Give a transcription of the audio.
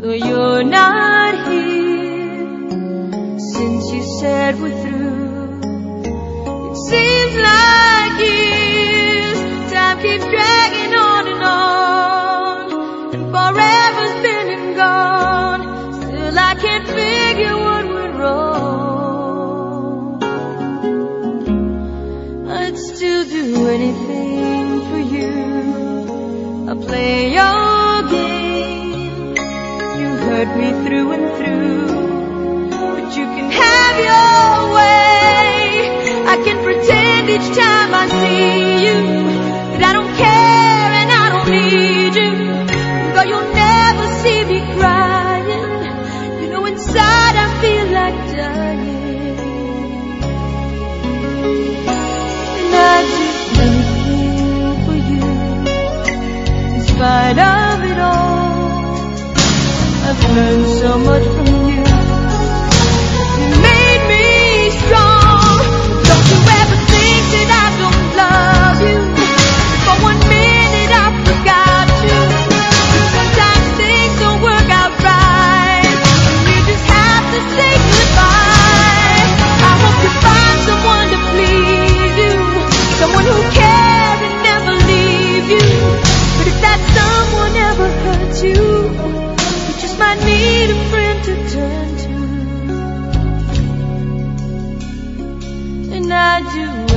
though you're not here. Since you said we're through, it seems like years. Time keeps dragging on, and forever's been and gone. Still I can't figure what went wrong. I'd still do anything for you. I'll play your game. You hurt me through and through, but you can have your way. I can pretend each time I see you that I don't care and I don't need you. Though you'll never see me crying, you know inside I feel like dying. And I'd do anything for you. In spite of it all, I've learned so much from you. You made me strong. Don't you ever think that I don't love you. For 1 minute I forgot you. Sometimes things don't work out right, and you just have to say goodbye. I hope you find someone to please you, someone who cares and never leave you. But if that someone ever hurts you, you just might need a friend to turn to. And I'd do